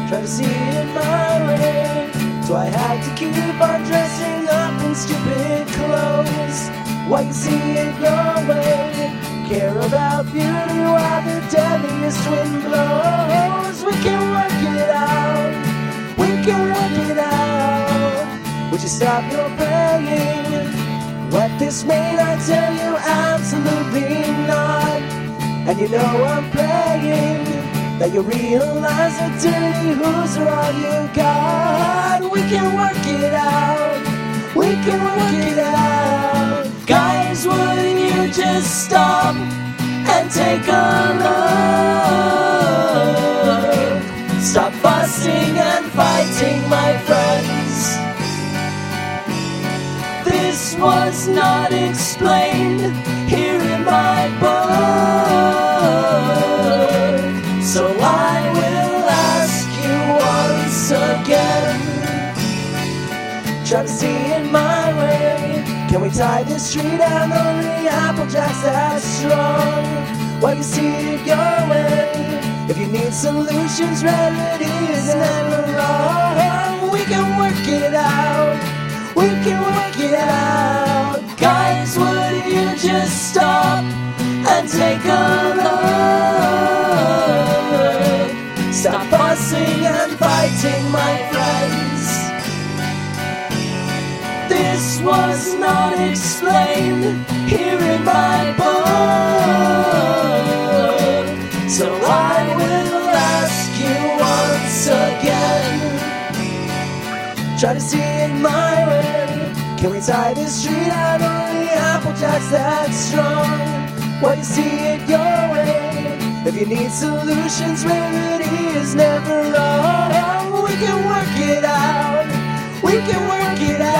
try to see it my way. So I had to keep on dressing up in stupid clothes while you see it your way. Care about beauty while the deadliest wind blows. We can work it out, we can work it out. Would you stop your praying? What this may not tell you, absolutely not. And you know I'm praying that you realize that dirty hooves are all you got. We can work it out, we can work it out. Guys, wouldn't you just stop and take a look? Stop fussing and fighting, my friends. This was not explained here in my book. So I will ask you once again, try to see it my way. Can we tie this tree down? Only Applejacks that strong. While you see it your way. If you need solutions, remedy is never wrong. We can work it out, we can work it out. Guys, would you just stop and take a look? Stop fussing and fighting, my friends. This was not explained here in my book. So I will ask you once again, try to see it my way. Can we tie this tree down? Only Applejacks that strong. While you see it your way. If you need solutions, remedy is never wrong. We can work it out, we can work it out.